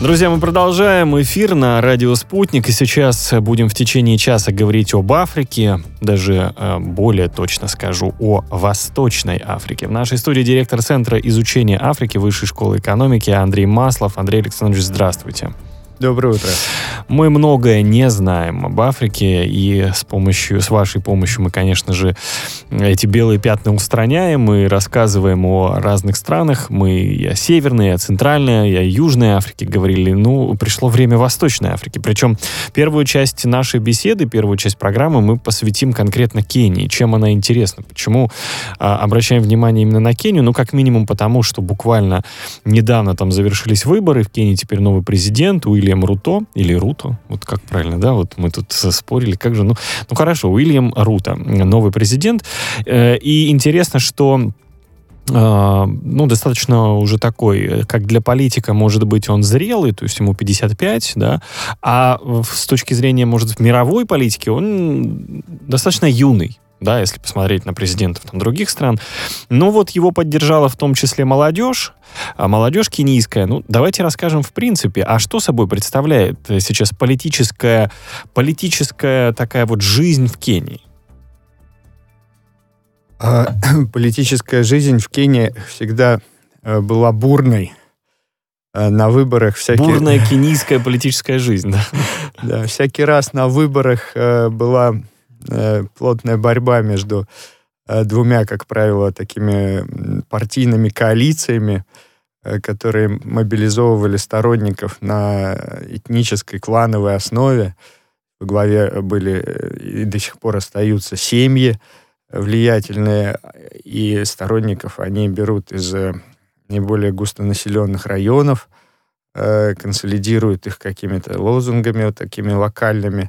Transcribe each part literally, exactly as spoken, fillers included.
Друзья, мы продолжаем эфир на радио «Спутник», и сейчас будем в течение часа говорить об Африке, даже э, более точно скажу, о Восточной Африке. В нашей студии директор Центра изучения Африки Высшей школы экономики Андрей Маслов. Андрей Александрович, здравствуйте. Доброе утро. Мы многое не знаем об Африке, и с помощью, с вашей помощью мы, конечно же, эти белые пятна устраняем и рассказываем о разных странах. Мы и о Северной, и о Центральной, и о Южной Африке говорили. Ну, пришло время Восточной Африки. Причем первую часть нашей беседы, первую часть программы мы посвятим конкретно Кении. Чем она интересна? Почему а, обращаем внимание именно на Кению? Ну, как минимум потому, что буквально недавно там завершились выборы. В Кении теперь новый президент Уильям Руто, или Руто, вот как правильно, да, вот мы тут спорили, как же, ну, ну хорошо, Уильям Руто, новый президент, и интересно, что ну, достаточно уже такой, как для политика, может быть, он зрелый, то есть ему пятьдесят пять, да, а с точки зрения, может, мировой политики он достаточно юный. Да, если посмотреть на президентов там, других стран. Но вот его поддержала в том числе молодежь, а молодежь кенийская. Ну, давайте расскажем в принципе, а что собой представляет сейчас политическая, политическая такая вот жизнь в Кении? А, политическая жизнь в Кении всегда а, была бурной. А, на выборах всякие... Бурная кенийская политическая жизнь, да? Да, всякий раз на выборах а, была... плотная борьба между э, двумя, как правило, такими партийными коалициями, э, которые мобилизовывали сторонников на этнической, клановой основе. Во главе были и до сих пор остаются семьи влиятельные, и сторонников они берут из наиболее густонаселенных районов, э, консолидируют их какими-то лозунгами, вот такими локальными.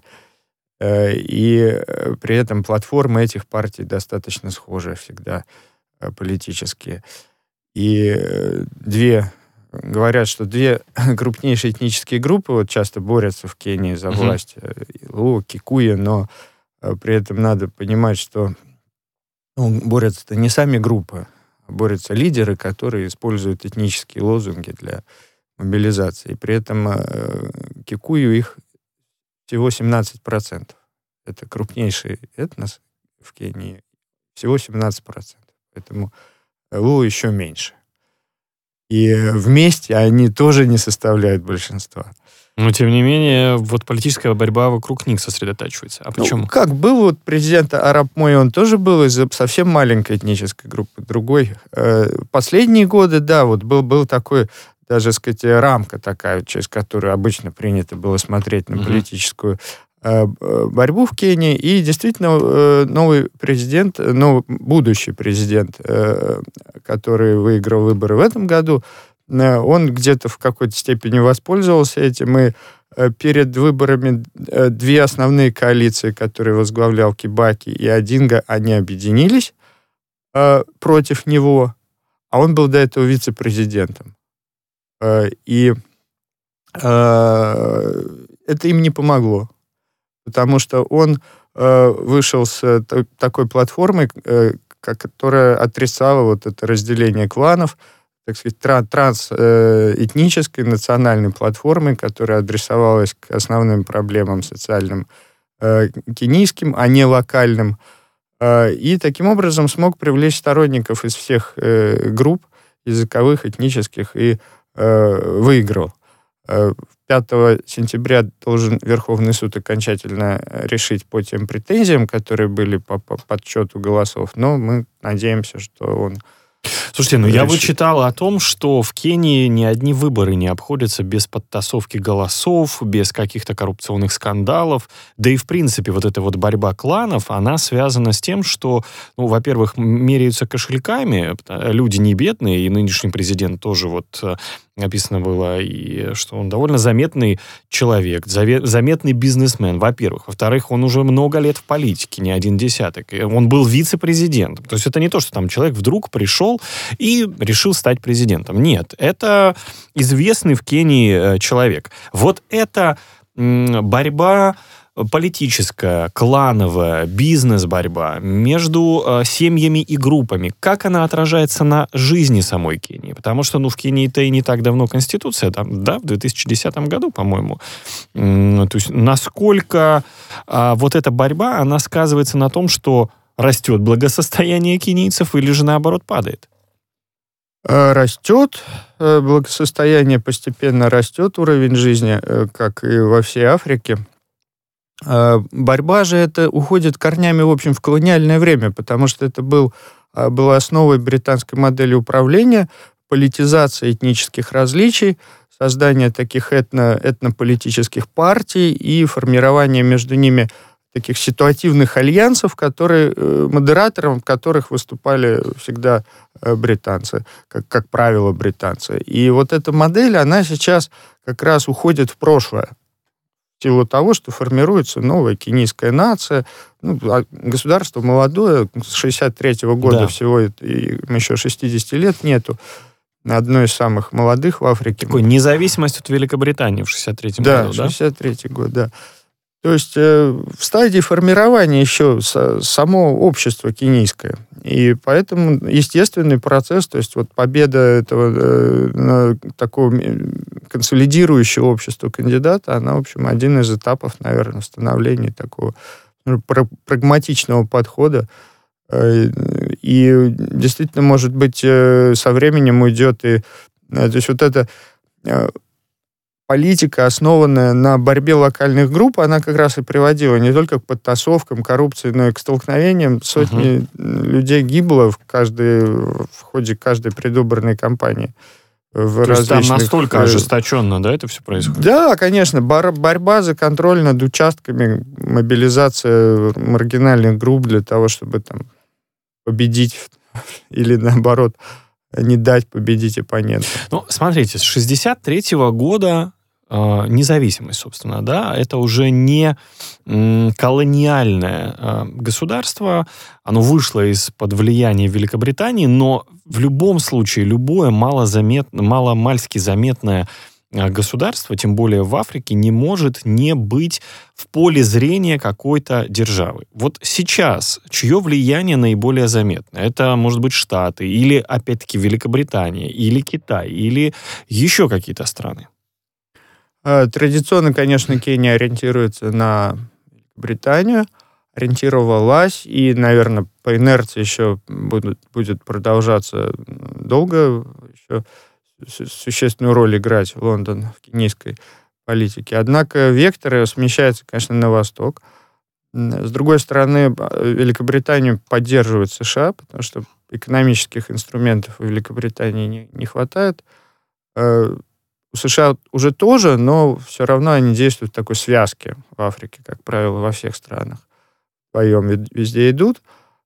И при этом платформы этих партий достаточно схожие всегда политические. И две, говорят, что две крупнейшие этнические группы вот часто борются в Кении за власть. Mm-hmm. Луо, Кикуя, но при этом надо понимать, что ну, борются-то не сами группы, а борются лидеры, которые используют этнические лозунги для мобилизации. И при этом Кикую их всего семнадцать процентов. Это крупнейший этнос в Кении. Всего семнадцать процентов. Поэтому Луо еще меньше. И вместе они тоже не составляют большинства. Но, тем не менее, вот политическая борьба вокруг них сосредотачивается. А почему? Ну, как был вот президент Арап Мой, он тоже был из совсем маленькой этнической группы. Другой. Последние годы, да, вот был, был такой... даже, так сказать, рамка такая, через которую обычно принято было смотреть на политическую э, борьбу в Кении. И действительно э, новый президент, ну, будущий президент, э, который выиграл выборы в этом году, э, он где-то в какой-то степени воспользовался этим. И э, перед выборами э, две основные коалиции, которые возглавлял Кибаки и Одинга, они объединились э, против него, а он был до этого вице-президентом. И э, это им не помогло, потому что он э, вышел с т- такой платформой, э, которая отрицала вот это разделение кланов, так сказать, тра- трансэтнической национальной платформой, которая адресовалась к основным проблемам социальным э, кенийским, а не локальным. Э, и таким образом смог привлечь сторонников из всех э, групп языковых, этнических и выиграл. пятого сентября должен Верховный суд окончательно решить по тем претензиям, которые были по, по подсчету голосов, но мы надеемся, что он... Слушайте, ну решит. Я вычитал о том, что в Кении ни одни выборы не обходятся без подтасовки голосов, без каких-то коррупционных скандалов. Да и, в принципе, вот эта вот борьба кланов, она связана с тем, что, ну, во-первых, меряются кошельками, люди не бедные, и нынешний президент тоже вот... Написано было, и что он довольно заметный человек, заметный бизнесмен, во-первых. Во-вторых, он уже много лет в политике, не один десяток. Он был вице-президентом. То есть это не то, что там человек вдруг пришел и решил стать президентом. Нет, это известный в Кении человек. Вот эта борьба политическая, клановая, бизнес-борьба между э, семьями и группами, как она отражается на жизни самой Кении? Потому что, ну, в Кении-то и не так давно Конституция, там, да, в две тысячи десятом году, по-моему. М-м, то есть насколько э, вот эта борьба, она сказывается на том, что растет благосостояние кенийцев или же, наоборот, падает? Растет, благосостояние постепенно растет, уровень жизни, как и во всей Африке. Борьба же это уходит корнями, в общем, в колониальное время, потому что это был, была основой британской модели управления, политизация этнических различий, создание таких этно, этнополитических партий и формирование между ними таких ситуативных альянсов, которые, модератором которых выступали всегда британцы, как, как правило, британцы. И вот эта модель, она сейчас как раз уходит в прошлое. В силу того, что формируется новая кенийская нация. Ну, государство молодое, с шестьдесят третьего года да. всего, и еще шестьдесят лет нету. Одно из самых молодых в Африке. Такой независимость от Великобритании в шестьдесят третьем да, году, да? шестьдесят третий год, да. То есть э, в стадии формирования еще со, само общество кенийское. И поэтому естественный процесс, то есть вот победа этого э, такого консолидирующего общества кандидата, она, в общем, один из этапов, наверное, становления такого ну, прагматичного подхода. Э, и действительно, может быть, э, со временем уйдет и... Э, то есть вот это... Э, политика, основанная на борьбе локальных групп, она как раз и приводила не только к подтасовкам, коррупции, но и к столкновениям. Сотни uh-huh. людей гибло в, каждой, в ходе каждой предвыборной кампании. В То есть там настолько ожесточенно, да, это все происходит? Да, конечно. Бор- борьба за контроль над участками, мобилизация маргинальных групп для того, чтобы там победить или, наоборот, не дать победить оппонента. Ну, смотрите, с шестьдесят третьего года э, независимость, собственно, да, это уже не м, колониальное э, государство, оно вышло из-под влияния Великобритании, но в любом случае любое малозаметное, маломальски заметное государство, тем более в Африке, не может не быть в поле зрения какой-то державы. Вот сейчас чье влияние наиболее заметно? Это, может быть, Штаты, или, опять-таки, Великобритания, или Китай, или еще какие-то страны? Традиционно, конечно, Кения ориентируется на Британию, ориентировалась, и, наверное, по инерции еще будет, будет продолжаться долго, еще существенную роль играть Лондон в кенийской политике. Однако вектор смещается, конечно, на восток. С другой стороны, Великобританию поддерживает США, потому что экономических инструментов у Великобритании не, не хватает. У США уже тоже, но все равно они действуют в такой связке в Африке, как правило, во всех странах. Вдвоем везде идут.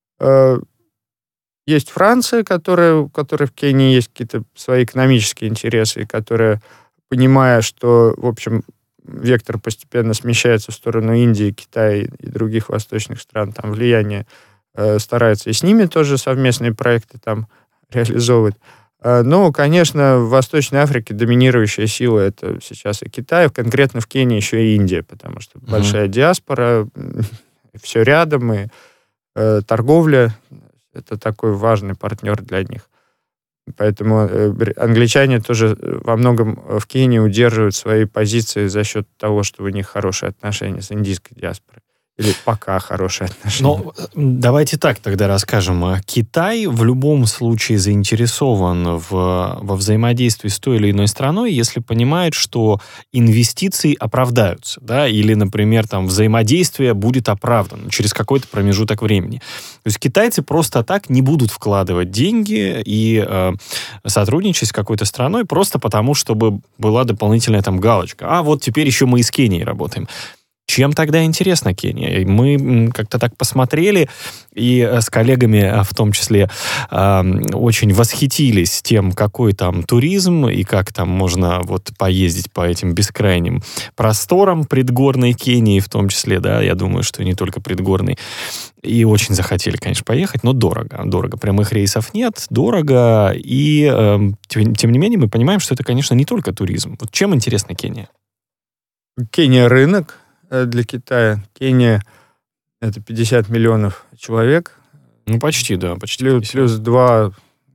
Есть Франция, которая, у которой в Кении есть какие-то свои экономические интересы, и которая, понимая, что, в общем, вектор постепенно смещается в сторону Индии, Китая и других восточных стран, там влияние э, старается и с ними тоже совместные проекты там реализовывать. Э, но, конечно, в Восточной Африке доминирующая сила это сейчас и Китай, конкретно в Кении еще и Индия, потому что mm-hmm. большая диаспора, все рядом, и э, торговля это такой важный партнер для них. Поэтому англичане тоже во многом в Кении удерживают свои позиции за счет того, что у них хорошие отношения с индийской диаспорой. Или пока хорошие отношения. Ну, давайте так тогда расскажем. Китай в любом случае заинтересован в, во взаимодействии с той или иной страной, если понимает, что инвестиции оправдаются, да, или, например, там, взаимодействие будет оправдано через какой-то промежуток времени. То есть китайцы просто так не будут вкладывать деньги и э, сотрудничать с какой-то страной просто потому, чтобы была дополнительная там галочка. А вот теперь еще мы и с Кенией работаем. Чем тогда интересна Кения? Мы как-то так посмотрели и с коллегами в том числе очень восхитились тем, какой там туризм и как там можно вот поездить по этим бескрайним просторам предгорной Кении в том числе, да, я думаю, что не только предгорной. И очень захотели, конечно, поехать, но дорого. Дорого. Прямых рейсов нет, дорого. И тем, тем не менее мы понимаем, что это, конечно, не только туризм. Вот чем интересна Кения? Кения — рынок. для Китая. Кения — это пятьдесят миллионов человек. Ну, почти, да, почти. Плюс, плюс два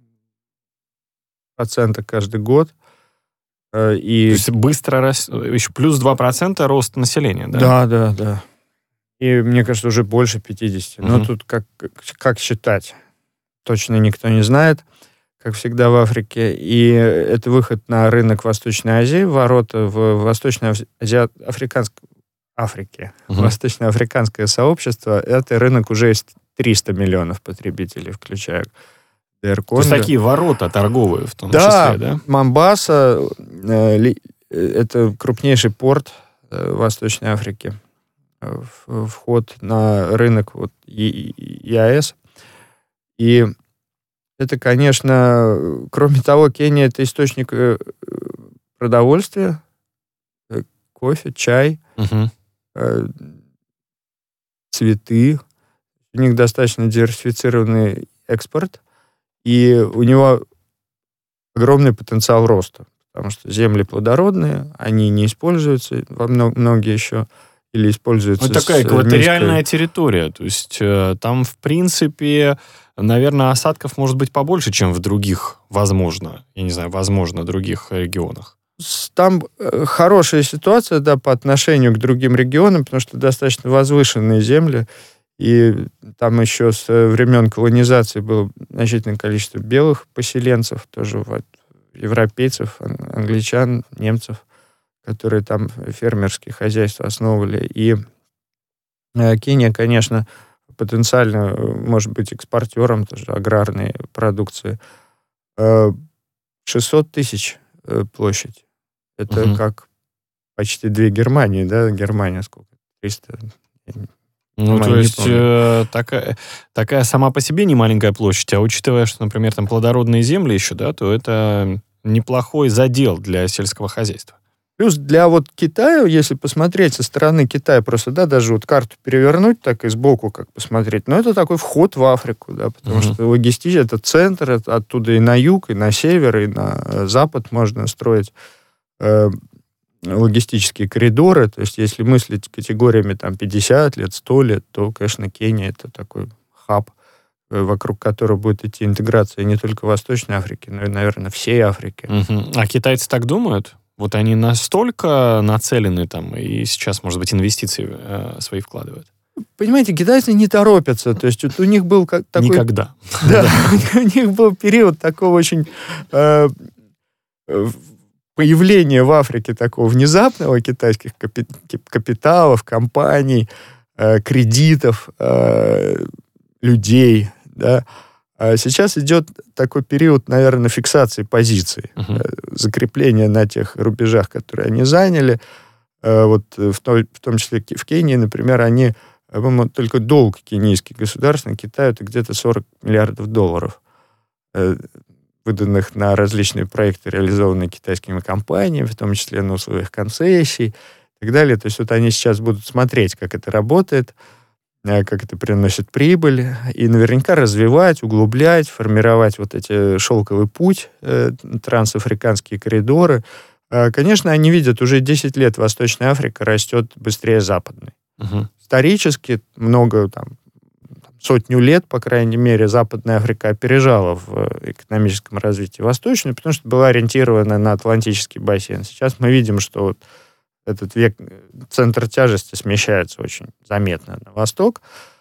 процента каждый год. И... То есть быстро растет, еще плюс два процента рост населения, да? Да, да, да. И, мне кажется, уже больше пятидесяти. Угу. Но тут как, как считать? Точно никто не знает, как всегда в Африке. И это выход на рынок Восточной Азии, ворота в Восточно-Африканской Африке. Угу. Восточно-Африканское сообщество. Это рынок уже из триста миллионов потребителей, включая ди ар Конго. То есть такие ворота торговые в том да, числе, да? Момбаса э, — это крупнейший порт э, Восточной Африки. Вход на рынок вот, ЕАЭС. И это, конечно, кроме того, Кения — это источник продовольствия, кофе, чай, угу. цветы. У них достаточно диверсифицированный экспорт, и у него огромный потенциал роста, потому что земли плодородные, они не используются, во многие еще, или используются... Ну, такая экваториальная низкой... территория, то есть э, там, в принципе, наверное, осадков может быть побольше, чем в других, возможно, я не знаю, возможно, других регионах. Там хорошая ситуация, да, по отношению к другим регионам, потому что достаточно возвышенные земли, и там еще с времен колонизации было значительное количество белых поселенцев, тоже вот, европейцев, англичан, немцев, которые там фермерские хозяйства основывали. И Кения, конечно, потенциально может быть экспортером тоже аграрной продукции. шестьсот тысяч площадь. Это угу. как почти две Германии, да? Германия сколько? триста? Ну, то есть э, такая, такая сама по себе не маленькая площадь, а учитывая, что, например, там плодородные земли еще, да, то это неплохой задел для сельского хозяйства. Плюс для вот Китая, если посмотреть со стороны Китая, просто, да, даже вот карту перевернуть так и сбоку как посмотреть, но это такой вход в Африку, да, потому uh-huh. что логистика — это центр, это оттуда и на юг, и на север, и на запад можно строить э, логистические коридоры. То есть если мыслить категориями там пятьдесят лет, сто лет, то, конечно, Кения — это такой хаб, вокруг которого будет идти интеграция не только Восточной Африки, но и, наверное, всей Африки. Uh-huh. А китайцы так думают? Вот они настолько нацелены там, и сейчас, может быть, инвестиции э, свои вкладывают? Понимаете, китайцы не торопятся. То есть вот у них был как, такой... Никогда. Да, у них был период такого очень э, появления в Африке такого внезапного китайских капиталов, компаний, э, кредитов, э, людей, да. А сейчас идет такой период, наверное, фиксации позиций, uh-huh. закрепления на тех рубежах, которые они заняли. Вот в том, в том числе в Кении, например, они, по-моему, только долг кенийский государственный Китаю — это где-то сорок миллиардов долларов, выданных на различные проекты, реализованные китайскими компаниями, в том числе на условиях концессий и так далее. То есть вот они сейчас будут смотреть, как это работает, как это приносит прибыль, и наверняка развивать, углублять, формировать вот эти шелковый путь, э, трансафриканские коридоры. Э, конечно, они видят, уже десять лет Восточная Африка растет быстрее западной. Uh-huh. Исторически много, там, сотню лет, по крайней мере, Западная Африка опережала в экономическом развитии Восточную, потому что была ориентирована на Атлантический бассейн. Сейчас мы видим, что вот этот век, центр тяжести смещается очень заметно на восток.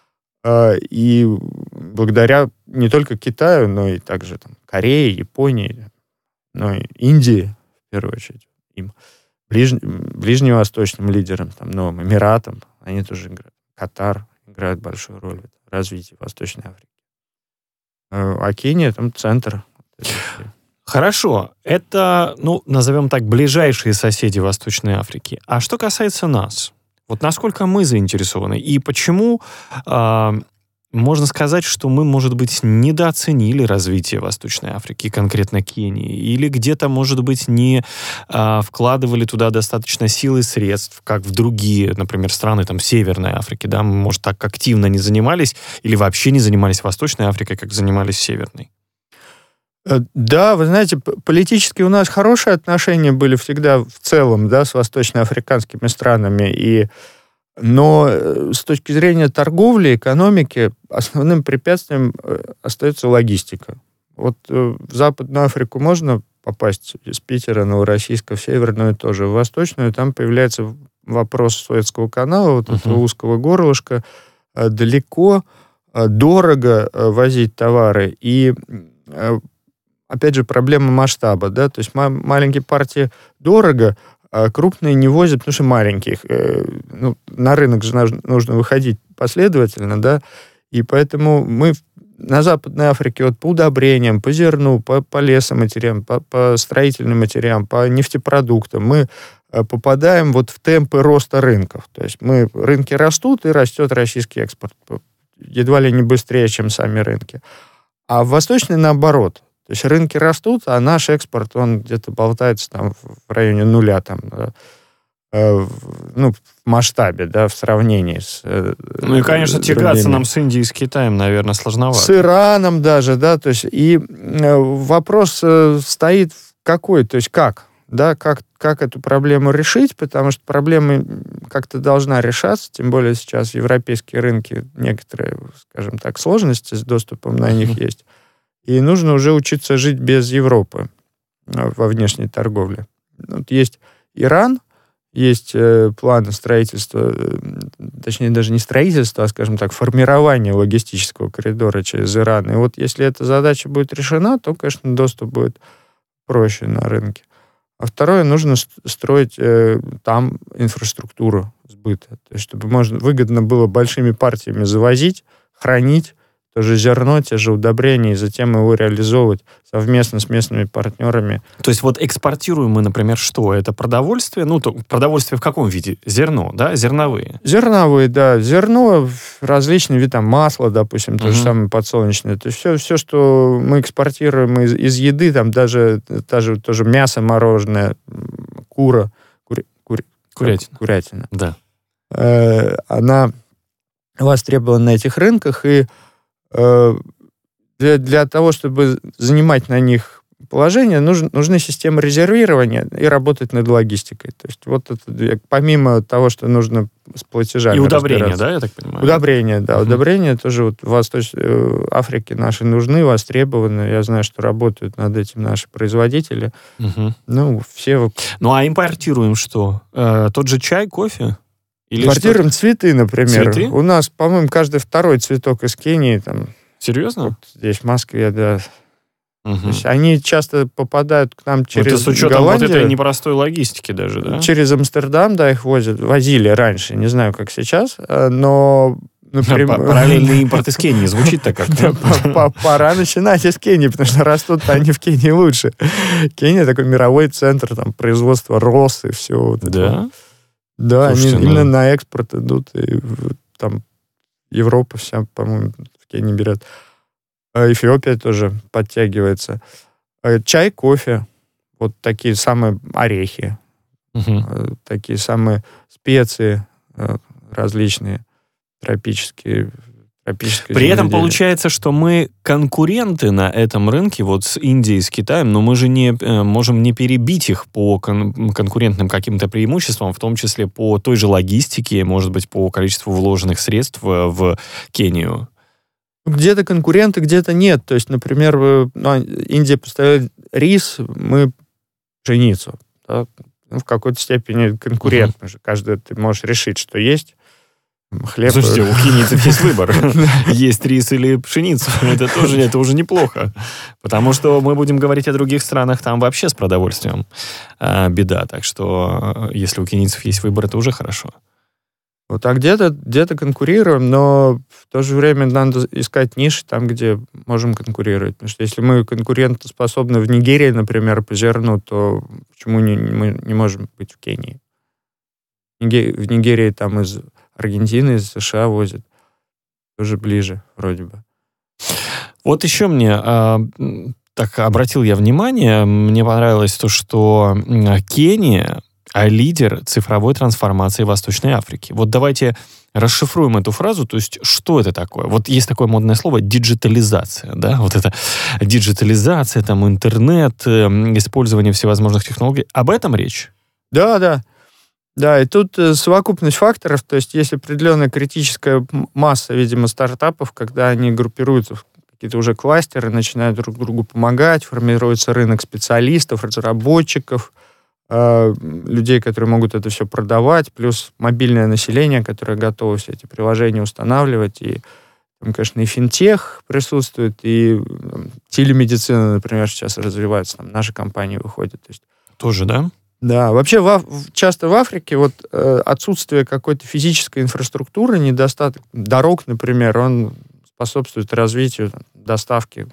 И благодаря не только Китаю, но и также там, Корее, Японии, но и Индии, в первую очередь, им, ближ, ближневосточным лидерам, там, Новым Эмиратам, они тоже играют. Катар играет большую роль в развитии Восточной Африки. А Кения там центр. Хорошо. Это, ну, назовем так, ближайшие соседи Восточной Африки. А что касается нас? Вот насколько мы заинтересованы? И почему э, можно сказать, что мы, может быть, недооценили развитие Восточной Африки, конкретно Кении? Или где-то, может быть, не э, вкладывали туда достаточно сил и средств, как в другие, например, страны там, Северной Африки, да? Мы, может, так активно не занимались или вообще не занимались Восточной Африкой, как занимались Северной? Да, вы знаете, политически у нас хорошие отношения были всегда в целом, да, с восточноафриканскими странами, и Но с точки зрения торговли, экономики, основным препятствием остается логистика. Вот в Западную Африку можно попасть из Питера, Новороссийска, в Северную тоже, в Восточную, там появляется вопрос Суэцкого канала, вот uh-huh. этого узкого горлышка, далеко, дорого возить товары, и, опять же, проблема масштаба, да, то есть маленькие партии дорого, а крупные не возят, потому что маленьких. Ну, на рынок же нужно выходить последовательно, да, и поэтому мы на Западной Африке вот по удобрениям, по зерну, по, по лесоматериалам, по, по строительным материалам, по нефтепродуктам мы попадаем вот в темпы роста рынков. То есть мы, рынки растут, и растет российский экспорт. Едва ли не быстрее, чем сами рынки. А в Восточной наоборот. То есть рынки растут, а наш экспорт, он где-то болтается там в районе нуля, там, э, ну, в масштабе, да, в сравнении с... Э, ну и, конечно, тягаться нам с Индией и с Китаем, наверное, сложновато. С Ираном даже, да, то есть и э, вопрос э, стоит какой, то есть как, да, как, как эту проблему решить, потому что проблема как-то должна решаться, тем более сейчас европейские рынки, некоторые, скажем так, сложности с доступом на них есть. И нужно уже учиться жить без Европы во внешней торговле. Вот есть Иран, есть э, планы строительства, э, точнее, даже не строительства, а, скажем так, формирования логистического коридора через Иран. И вот если эта задача будет решена, то, конечно, доступ будет проще на рынке. А второе, нужно строить э, там инфраструктуру сбыта, то есть чтобы можно, выгодно было большими партиями завозить, хранить, то же зерно, те же удобрения, и затем его реализовывать совместно с местными партнерами. То есть вот экспортируем мы, например, что? Это продовольствие? Ну, то, продовольствие в каком виде? Зерно, да? Зерновые? Зерновые, да. Зерно, различные виды, там, масло, допустим, то uh-huh. же самое подсолнечное. То есть все, все, что мы экспортируем из, из еды, там даже, даже тоже мясо мороженое, кура, кури, кури, курятина. курятина. Да. Э, она востребована на этих рынках, и Для, для того, чтобы занимать на них положение, нужен, нужны системы резервирования и работать над логистикой. То есть вот это, помимо того, что нужно с платежами. И удобрения, да, я так понимаю? Удобрения, да. Uh-huh. Удобрения тоже вот в Восточной Африке наши нужны, востребованы. Я знаю, что работают над этим наши производители. Uh-huh. Ну, все... Ну, а импортируем что? Э, тот же чай, кофе? Или импортируем что-то? Цветы, например. Цветы? У нас, по-моему, каждый второй цветок из Кении там... Серьезно? Вот здесь, в Москве, да. Угу. То есть они часто попадают к нам через Голландию. Это с учетом Голландию, вот этой непростой логистики даже, да? Через Амстердам, да, их возят. Возили раньше, не знаю, как сейчас, но... Например... Параллельный импорт из Кении звучит-то как-то. Пора начинать из Кении, потому что растут они в Кении лучше. Кения такой мировой центр там, производства роз и всего. Да? Да, они именно на экспорт идут. И там Европа вся, по-моему, в Кении берет. Эфиопия тоже подтягивается. Чай, кофе. Вот такие самые орехи. Угу. Такие самые специи различные, тропические. При этом получается, что мы конкуренты на этом рынке, вот с Индией, с Китаем, но мы же не можем не перебить их по кон- конкурентным каким-то преимуществам, в том числе по той же логистике, может быть, по количеству вложенных средств в Кению. Где-то конкуренты, где-то нет. То есть, например, ну, Индия поставляет рис, мы пшеницу. Да? Ну, в какой-то степени конкурент. Uh-huh. Каждый ты можешь решить, что есть. Хлеб. Слушайте, у кенийцев есть выбор. Есть рис или пшеницу. Это тоже это уже неплохо. Потому что мы будем говорить о других странах, там вообще с продовольствием а, беда. Так что если у кенийцев есть выбор, это уже хорошо. Вот, а где-то, где-то конкурируем, но в то же время надо искать ниши там, где можем конкурировать. Потому что если мы конкурентоспособны в Нигерии, например, по зерну, то почему не, мы не можем быть в Кении? В Нигерии там из Аргентины, из США возят. Тоже ближе, вроде бы. Вот еще мне... А, так обратил я внимание, мне понравилось то, что Кения лидер цифровой трансформации Восточной Африки. Вот давайте расшифруем эту фразу, то есть что это такое? Вот есть такое модное слово диджитализация, да, вот это диджитализация, там интернет, использование всевозможных технологий. Об этом речь? Да, да. Да, и тут совокупность факторов, то есть есть определенная критическая масса, видимо, стартапов, когда они группируются в какие-то уже кластеры, начинают друг другу помогать, формируется рынок специалистов, разработчиков, э, людей, которые могут это все продавать, плюс мобильное население, которое готово все эти приложения устанавливать, и там, конечно, и финтех присутствует, и там, телемедицина, например, сейчас развивается, там наши компании выходят. То есть, тоже, да? Да, вообще в, часто в Африке вот э, отсутствие какой-то физической инфраструктуры, недостаток дорог, например, он способствует развитию там, доставки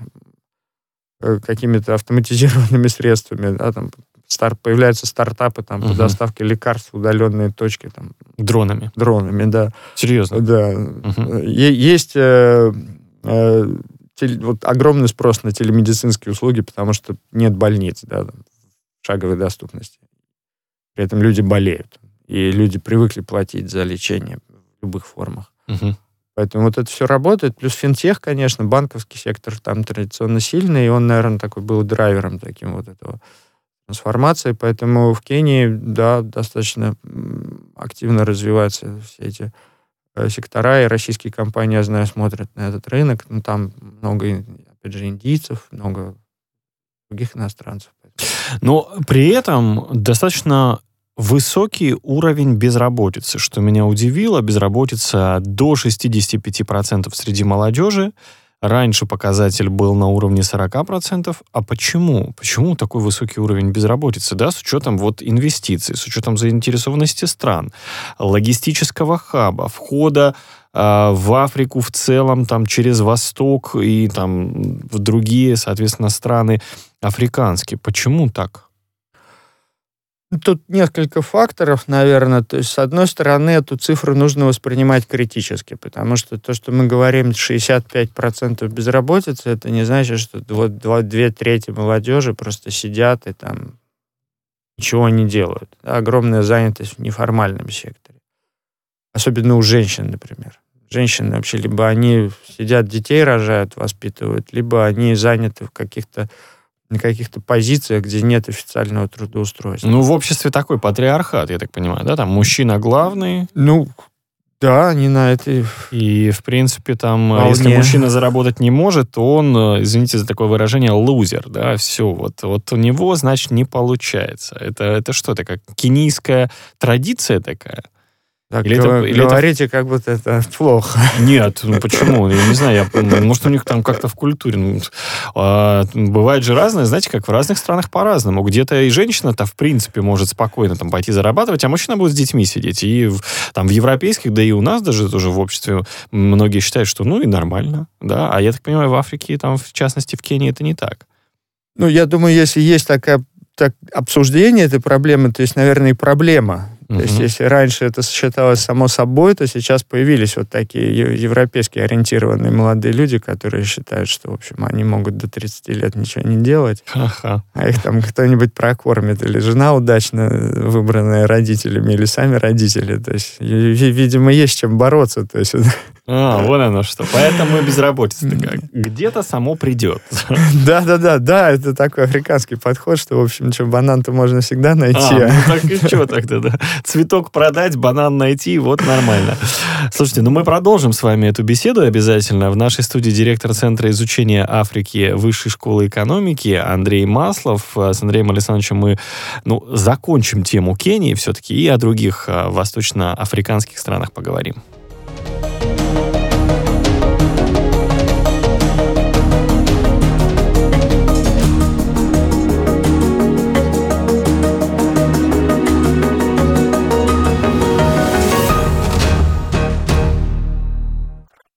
э, какими-то автоматизированными средствами. Да, там, стар, появляются стартапы там, угу. по доставке лекарств в удаленные точки. Там, дронами. Дронами, да. Серьезно? Да. Угу. Есть э, э, теле, вот, огромный спрос на телемедицинские услуги, потому что нет больниц, да, там, шаговой доступности. При этом люди болеют. И люди привыкли платить за лечение в любых формах. Угу. Поэтому вот это все работает. Плюс финтех, конечно, банковский сектор там традиционно сильный, и он, наверное, такой был драйвером таким вот этого трансформации. Поэтому в Кении, да, достаточно активно развиваются все эти сектора, и российские компании, я знаю, смотрят на этот рынок. Ну, там много, опять же, индийцев, много других иностранцев. Но при этом достаточно высокий уровень безработицы, что меня удивило. Безработица до шестьдесят пять процентов среди молодежи. Раньше показатель был на уровне сорок процентов. А почему? Почему такой высокий уровень безработицы? Да, с учетом вот инвестиций, с учетом заинтересованности стран, логистического хаба, входа э, в Африку в целом, там, через Восток и там, в другие, соответственно, страны африканские. Почему так? Тут несколько факторов, наверное. То есть, с одной стороны, эту цифру нужно воспринимать критически, потому что то, что мы говорим, шестьдесят пять процентов безработицы, это не значит, что вот две трети молодежи просто сидят и там ничего не делают. Огромная занятость в неформальном секторе. Особенно у женщин, например. Женщины вообще либо они сидят, детей рожают, воспитывают, либо они заняты в каких-то на каких-то позициях, где нет официального трудоустройства. Ну, в обществе такой патриархат, я так понимаю, да? Там мужчина главный. Ну, да, они на этой... И, в принципе, там, Вполне. Если мужчина заработать не может, то он, извините за такое выражение, лузер, да, все, вот, вот у него, значит, не получается. Это, это что, это как кенийская традиция такая? Так, или говор- это, или говорите, это... как будто это плохо. Нет, ну почему? Я не знаю, я, может, у них там как-то в культуре. Ну, а, бывает же разное, знаете, как в разных странах по-разному. Где-то и женщина-то, в принципе, может спокойно там пойти зарабатывать, а мужчина будет с детьми сидеть. И в, там в европейских, да и у нас даже тоже в обществе многие считают, что ну и нормально, да. А я так понимаю, в Африке, там, в частности, в Кении это не так. Ну, я думаю, если есть такая так, обсуждение этой проблемы, то есть, наверное, и проблема. То Uh-huh. есть, если раньше это считалось само собой, то сейчас появились вот такие европейски ориентированные молодые люди, которые считают, что, в общем, они могут до тридцати лет ничего не делать, Ха-ха. а их там кто-нибудь прокормит, или жена удачно выбранная родителями, или сами родители. То есть, видимо, есть чем бороться. То есть... А, вон оно что. Поэтому безработица такая. Где-то само придет. Да-да-да, да, это такой африканский подход, что, в общем, что, банан-то можно всегда найти. А, ну так и что тогда, да? Цветок продать, банан найти, вот нормально. Слушайте, ну мы продолжим с вами эту беседу обязательно. В нашей студии директор Центра изучения Африки Высшей школы экономики Андрей Маслов. С Андреем Александровичем мы ну, закончим тему Кении все-таки и о других восточноафриканских странах поговорим.